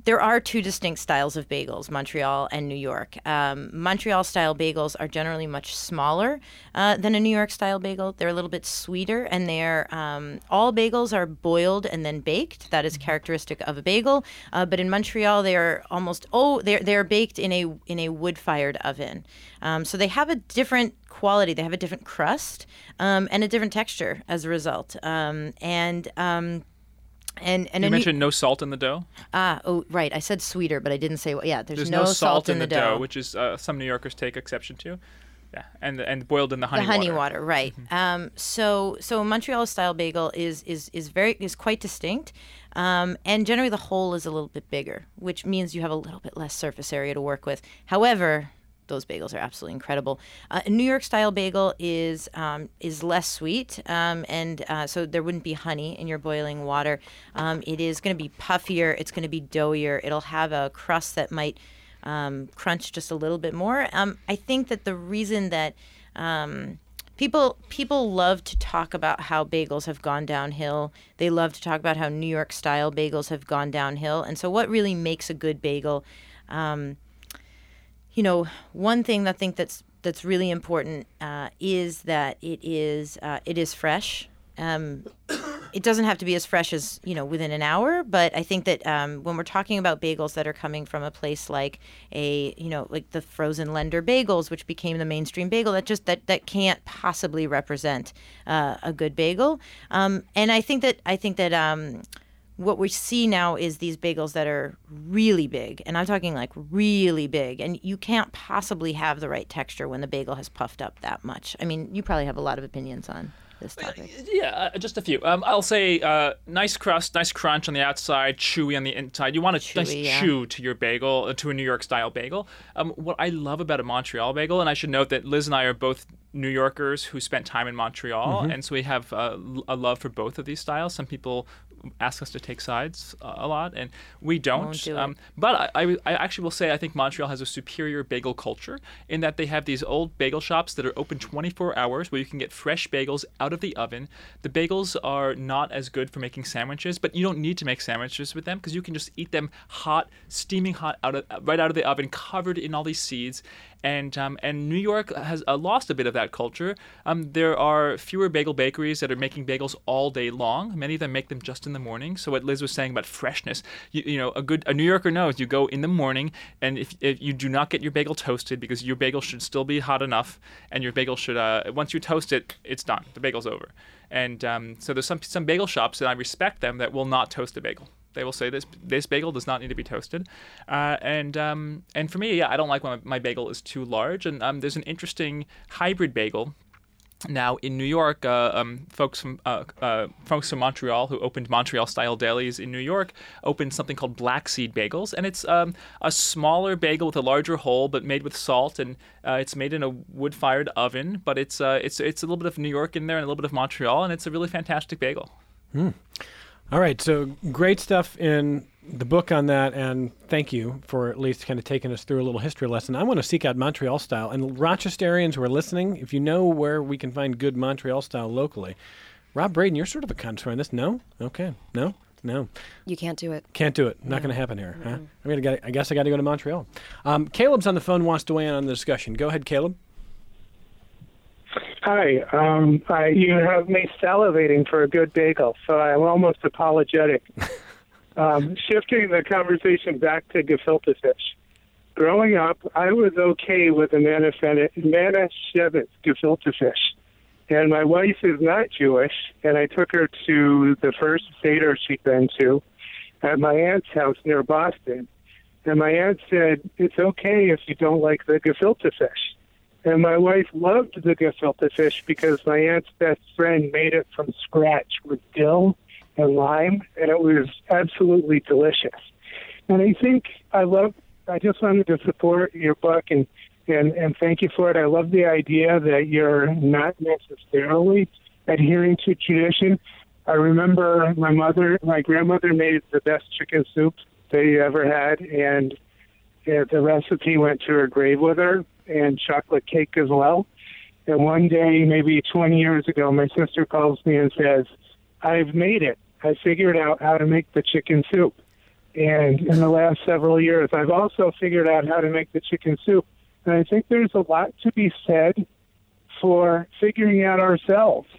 there are two distinct styles of bagels, Montreal and New York. Um, Montreal-style bagels are generally much smaller uh, than a New York-style bagel. They're a little bit sweeter, and they're um, all bagels are boiled and then baked. That is characteristic of a bagel. Uh, but in Montreal, they are almost oh, they're they're baked in a in a wood-fired oven. Um, so they have a different quality. They have a different crust um, and a different texture as a result. Um, and um, And, and you a mentioned new, no salt in the dough. Ah, oh, right. I said sweeter, but I didn't say. Yeah, there's, there's no, no salt, salt in, in the, the dough, dough, which is uh, some New Yorkers take exception to. Yeah, and and boiled in the honey the honey water. water, right? Mm-hmm. Um, so so a Montreal style bagel is is is very is quite distinct, um, and generally the hole is a little bit bigger, which means you have a little bit less surface area to work with. However, those bagels are absolutely incredible. Uh, a New York style bagel is um, is less sweet, um, and uh, so there wouldn't be honey in your boiling water. Um, it is going to be puffier. It's going to be doughier. It'll have a crust that might um, crunch just a little bit more. Um, I think that the reason that um, people people love to talk about how bagels have gone downhill. They love to talk about how New York style bagels have gone downhill. And so, what really makes a good bagel? Um, You know, one thing I think that's that's really important uh, is that it is uh, it is fresh. Um, it doesn't have to be as fresh as, you know, within an hour, but I think that um, when we're talking about bagels that are coming from a place like a, you know, like the Frozen Lender bagels, which became the mainstream bagel, that just that that can't possibly represent uh, a good bagel. Um, and I think that I think that. Um, What we see now is these bagels that are really big, and I'm talking like really big, and you can't possibly have the right texture when the bagel has puffed up that much. I mean, you probably have a lot of opinions on this topic. Yeah, uh, just a few. Um, I'll say uh, nice crust, nice crunch on the outside, chewy on the inside. You want a Chewy, nice yeah. chew to your bagel, uh, to a New York style bagel. Um, what I love about a Montreal bagel, and I should note that Liz and I are both New Yorkers who spent time in Montreal, mm-hmm. and so we have uh, a love for both of these styles. Some people ask us to take sides uh, a lot, and we don't. Won't do um, it. but I, I, I actually will say I think Montreal has a superior bagel culture in that they have these old bagel shops that are open twenty-four hours where you can get fresh bagels out of the oven. The bagels are not as good for making sandwiches, but you don't need to make sandwiches with them because you can just eat them hot, steaming hot, out of right out of the oven, covered in all these seeds. And um, and New York has uh, lost a bit of that culture. Um, there are fewer bagel bakeries that are making bagels all day long. Many of them make them just in the morning. So what Liz was saying about freshness, you, you know, a good a New Yorker knows you go in the morning, and if, if you do not get your bagel toasted because your bagel should still be hot enough, and your bagel should uh, once you toast it, it's done. The bagel's over. And um, so there's some some bagel shops, and I respect them, that will not toast a bagel. They will say this this bagel does not need to be toasted, uh, and um, and for me, yeah, I don't like when my bagel is too large. And um, there's an interesting hybrid bagel now in New York. Uh, um, folks from uh, uh, folks from Montreal who opened Montreal-style delis in New York opened something called Black Seed Bagels, and it's um, a smaller bagel with a larger hole, but made with salt, and uh, it's made in a wood-fired oven. But it's uh, it's it's a little bit of New York in there and a little bit of Montreal, and it's a really fantastic bagel. Mm. All right, so great stuff in the book on that, and thank you for at least kind of taking us through a little history lesson. I want to seek out Montreal style, and Rochesterians who are listening, if you know where we can find good Montreal style locally, Rob Braden, you're sort of a connoisseur in this. No? Okay. No? No. You can't do it. Can't do it. Not No. going to happen here. Mm-hmm. Huh? I'm gonna get, I guess I got to go to Montreal. Um, Caleb's on the phone, wants to weigh in on the discussion. Go ahead, Caleb. Hi. Um, I, you have me salivating for a good bagel, so I'm almost apologetic. um, shifting the conversation back to gefilte fish. Growing up, I was okay with the Manischewitz gefilte fish. And my wife is not Jewish, and I took her to the first Seder she'd been to at my aunt's house near Boston. And my aunt said, it's okay if you don't like the gefilte fish. And my wife loved the gefilte fish because my aunt's best friend made it from scratch with dill and lime, and it was absolutely delicious. And I think I love, I just wanted to support your book and, and, and thank you for it. I love the idea that you're not necessarily adhering to tradition. I remember my mother, my grandmother made the best chicken soup they ever had, and uh, the recipe went to her grave with her, and chocolate cake as well. And one day, maybe twenty years ago, my sister calls me and says, I've made it. I figured out how to make the chicken soup. And in the last several years, I've also figured out how to make the chicken soup. And I think there's a lot to be said for figuring out ourselves.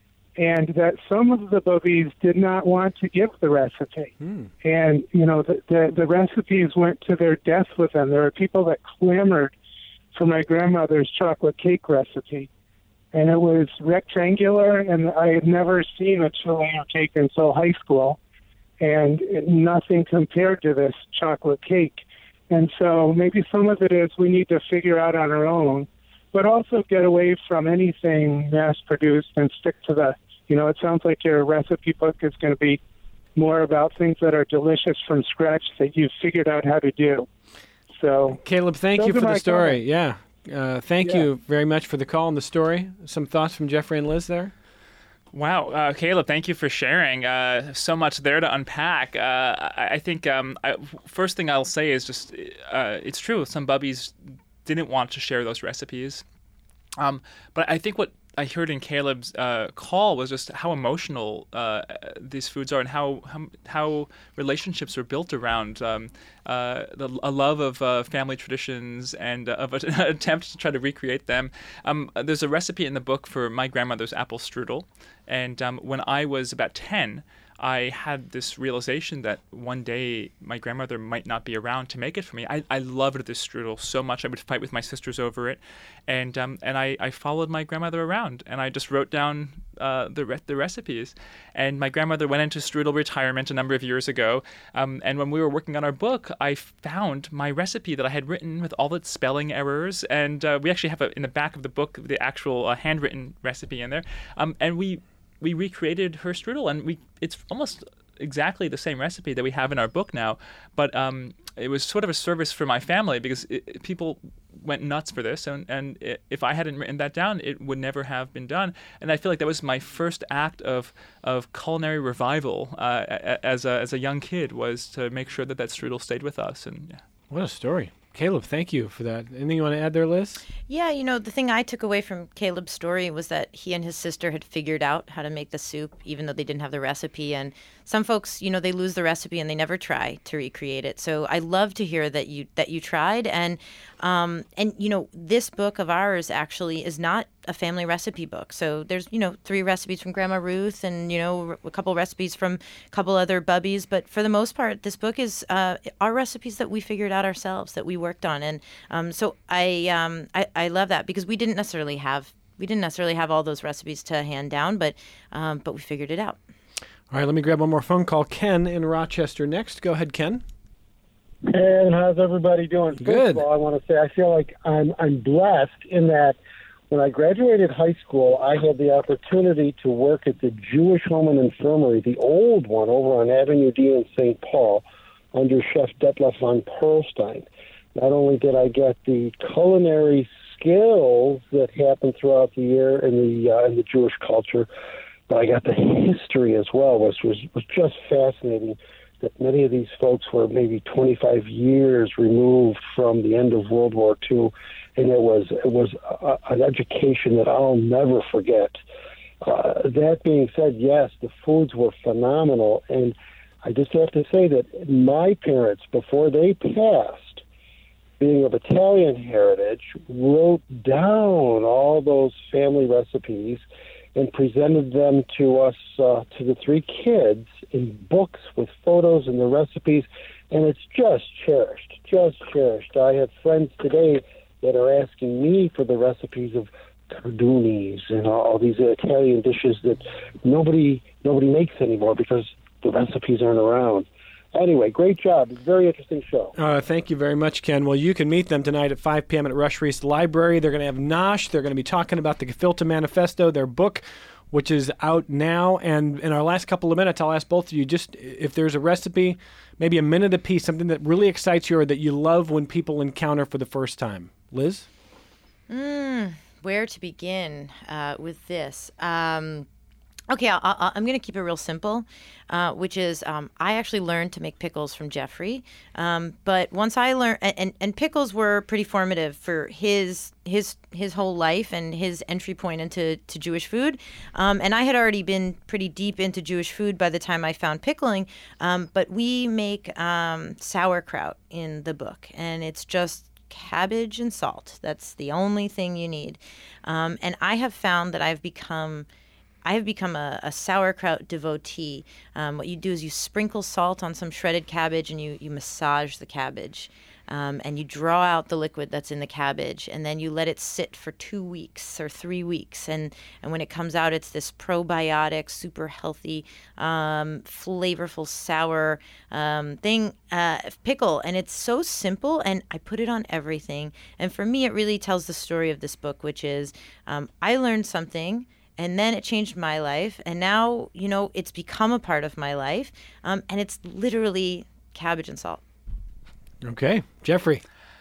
And that some of the bubbies did not want to give the recipe. Mm. And, you know, the, the, the recipes went to their death with them. There were people that clamored for my grandmother's chocolate cake recipe. And it was rectangular, and I had never seen a Chilean cake until high school. And it, nothing compared to this chocolate cake. And so maybe some of it is we need to figure out on our own, but also get away from anything mass-produced and stick to the, you know, it sounds like your recipe book is going to be more about things that are delicious from scratch that you've figured out how to do. So, Caleb, thank you for the story. Comments. Yeah. Uh, thank yeah. you very much for the call and the story. Some thoughts from Jeffrey and Liz there? Wow, uh, Caleb, thank you for sharing. Uh, so much there to unpack. Uh, I, I think um, I, first thing I'll say is just uh, it's true. Some bubbies didn't want to share those recipes. Um, but I think what I heard in Caleb's uh, call was just how emotional uh, these foods are and how how, how relationships are built around um, uh, the, a love of uh, family traditions and uh, of an attempt to try to recreate them. Um, there's a recipe in the book for my grandmother's apple strudel, and um, when I was about ten, I had this realization that one day my grandmother might not be around to make it for me. I, I loved this strudel so much. I would fight with my sisters over it. And um, and I, I followed my grandmother around, and I just wrote down uh, the re- the recipes. And my grandmother went into strudel retirement a number of years ago. Um, and when we were working on our book, I found my recipe that I had written with all its spelling errors. And uh, we actually have a, in the back of the book the actual uh, handwritten recipe in there. Um, and we... We recreated her strudel, and we it's almost exactly the same recipe that we have in our book now. But um, it was sort of a service for my family because it, it, people went nuts for this, and, and it, if I hadn't written that down, it would never have been done. And I feel like that was my first act of of culinary revival uh, as a as a young kid, was to make sure that that strudel stayed with us. And yeah. What a story. Caleb, thank you for that. Anything you want to add there, Liz? Yeah, you know, the thing I took away from Caleb's story was that he and his sister had figured out how to make the soup, even though they didn't have the recipe. And some folks, you know, they lose the recipe and they never try to recreate it. So I love to hear that you that you tried. And, um, and you know, this book of ours actually is not a family recipe book. So there's, you know, three recipes from Grandma Ruth and, you know, a couple recipes from a couple other bubbies. But for the most part, this book is uh, our recipes that we figured out ourselves, that we worked on. And um, so I, um, I I love that because we didn't necessarily have we didn't necessarily have all those recipes to hand down, but um, but we figured it out. All right, let me grab one more phone call. Ken in Rochester next. Go ahead, Ken. And how's everybody doing? Good. First of all, I want to say I feel like I'm I'm blessed in that when I graduated high school, I had the opportunity to work at the Jewish Home and Infirmary, the old one over on Avenue D in Saint Paul, under Chef Detlef von Perlstein. Not only did I get the culinary skills that happen throughout the year in the uh, in the Jewish culture, but I got the history as well, which was, was just fascinating. That many of these folks were maybe twenty-five years removed from the end of World War Two, and it was it was a, an education that I'll never forget. Uh, that being said, yes, the foods were phenomenal, and I just have to say that my parents, before they passed, being of Italian heritage, wrote down all those family recipes and presented them to us, uh, to the three kids, in books with photos and the recipes, and it's just cherished, just cherished. I have friends today that are asking me for the recipes of cardunis and all these Italian dishes that nobody nobody makes anymore because the recipes aren't around. Anyway, great job. It's a very interesting show. Uh, thank you very much, Ken. Well, you can meet them tonight at five p.m. at Rush Reese Library. They're going to have Nosh. They're going to be talking about the Gefilte Manifesto, their book, which is out now. And in our last couple of minutes, I'll ask both of you, just if there's a recipe, maybe a minute apiece, something that really excites you or that you love when people encounter for the first time. Liz? Mm, where to begin uh, with this? Um Okay, I'll, I'll, I'm going to keep it real simple, uh, which is um, I actually learned to make pickles from Jeffrey. Um, but once I learned, and, and pickles were pretty formative for his his his whole life and his entry point into to Jewish food. Um, and I had already been pretty deep into Jewish food by the time I found pickling. Um, but we make um, sauerkraut in the book, and it's just cabbage and salt. That's the only thing you need. Um, and I have found that I've become I have become a, a sauerkraut devotee. Um, what you do is you sprinkle salt on some shredded cabbage and you, you massage the cabbage. Um, and you draw out the liquid that's in the cabbage, and then you let it sit for two weeks or three weeks. And, and when it comes out, it's this probiotic, super healthy, um, flavorful, sour um, thing, uh, pickle. And it's so simple, and I put it on everything. And for me, it really tells the story of this book, which is um, I learned something, and then it changed my life. And now, you know, it's become a part of my life. Um, and it's literally cabbage and salt. Okay. Jeffrey.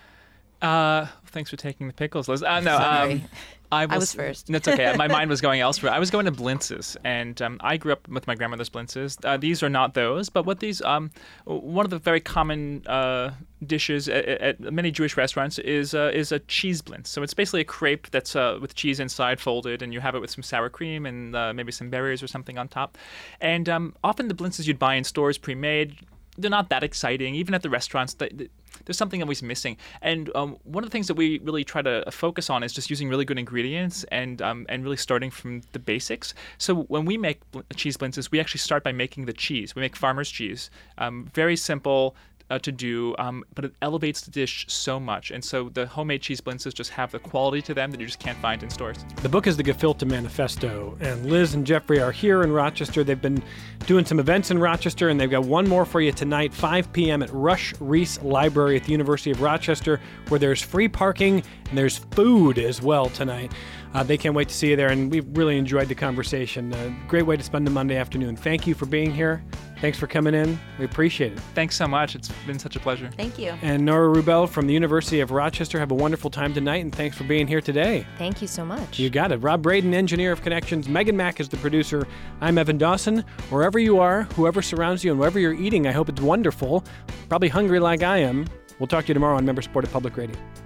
Uh, thanks for taking the pickles, Liz. Uh, no, Sorry. um, I was, I was first. That's okay. My mind was going elsewhere. I was going to Blintzes, and um, I grew up with my grandmother's Blintzes. Uh, these are not those, but what these, um, one of the very common uh, dishes at, at many Jewish restaurants is uh, is a cheese blintz. So it's basically a crepe that's uh, with cheese inside folded, and you have it with some sour cream and uh, maybe some berries or something on top. And um, often the Blintzes you'd buy in stores pre-made, they're not that exciting. Even at the restaurants, they, they, there's something always missing. And um, one of the things that we really try to focus on is just using really good ingredients and um, and really starting from the basics. So when we make bl- cheese blintzes, we actually start by making the cheese. We make farmer's cheese. Um, very simple uh, to do, um, but it elevates the dish so much. And so the homemade cheese blintzes just have the quality to them that you just can't find in stores. The book is the Gefilte Manifesto, and Liz and Jeffrey are here in Rochester. They've been doing some events in Rochester, and they've got one more for you tonight, five p.m. at Rush Reese Library at the University of Rochester, where there's free parking and there's food as well tonight. Uh, they can't wait to see you there, and we've really enjoyed the conversation. Uh, great way to spend the Monday afternoon. Thank you for being here. Thanks for coming in. We appreciate it. Thanks so much. It's been such a pleasure. Thank you. And Nora Rubel from the University of Rochester, have a wonderful time tonight, and thanks for being here today. Thank you so much. You got it. Rob Braden, engineer of Connections. Megan Mack is the producer. I'm Evan Dawson. Wherever you are, whoever surrounds you, and wherever you're eating, I hope it's wonderful. Probably hungry like I am. We'll talk to you tomorrow on Member Supported Public Radio.